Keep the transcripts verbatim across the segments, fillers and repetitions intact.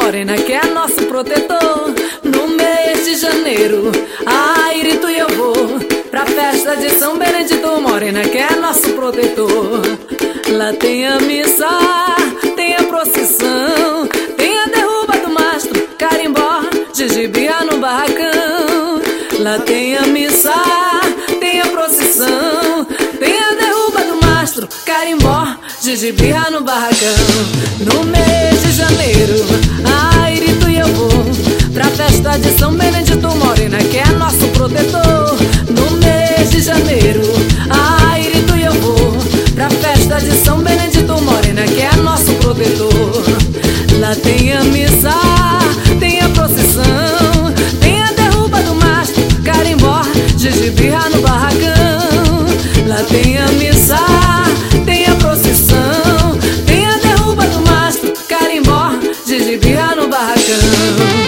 Morena, que é nosso protetor. No mês de janeiro, a Irito e eu vou pra festa de São Benedito. Morena, que é nosso protetor. Lá tem a missa, tem a procissão, tem a derruba do mastro, carimbó, gigibia no barracão. Lá tem a missa, tem a procissão, tem a derruba do mastro, carimbó, gigibia no barracão. No mês de janeiro, a Irito e eu vou pra festa de São Benedito. Morena, que é nosso protetor. No mês de janeiro, a Irito e eu vou pra festa de São Benedito. Morena, que é nosso protetor. Lá tem a missa, tem a procissão, tem a derruba do mastro, carimbó, gigibia no barracão. Lá tem a missa, tem a procissão, tem a derruba do mastro, carimbó, gigibia no barracão.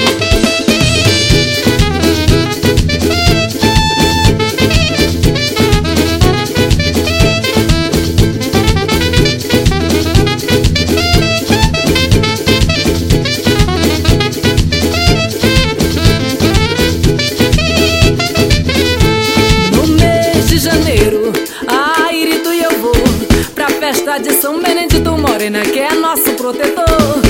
A Irito e eu vou pra festa de São Benedito. Morena, que é nosso protetor.